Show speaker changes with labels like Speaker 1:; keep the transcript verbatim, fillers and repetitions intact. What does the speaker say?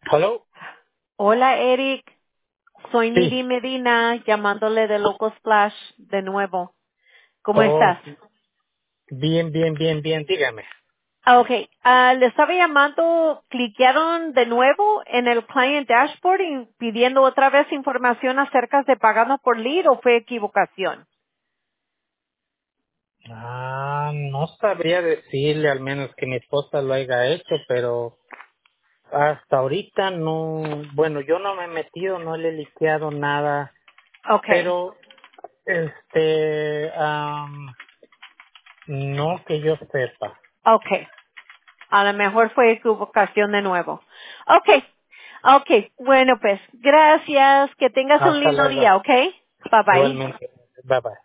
Speaker 1: ¿Hello?
Speaker 2: Hola, Eric. Soy
Speaker 1: Sí.
Speaker 2: Nidi Medina, llamándole de Loco Splash de nuevo. ¿Cómo
Speaker 1: Oh,
Speaker 2: estás?
Speaker 1: bien, bien, bien, bien, dígame.
Speaker 2: Ah, ok. Ah, le estaba llamando, cliquearon de nuevo en el Client Dashboard y pidiendo otra vez información acerca de pagando por lead o fue equivocación.
Speaker 1: Ah, no sabría decirle al menos que mi esposa lo haya hecho, pero hasta ahorita no, bueno, yo no me he metido, no le he liqueado nada,
Speaker 2: Ok,
Speaker 1: pero este, am, no que yo sepa.
Speaker 2: ok. A lo mejor fue equivocación de nuevo. Ok, ok. Bueno, pues, gracias. Que tengas un
Speaker 1: Hasta
Speaker 2: lindo día,
Speaker 1: luego.
Speaker 2: ok? Bye bye.
Speaker 1: Igualmente. Bye bye.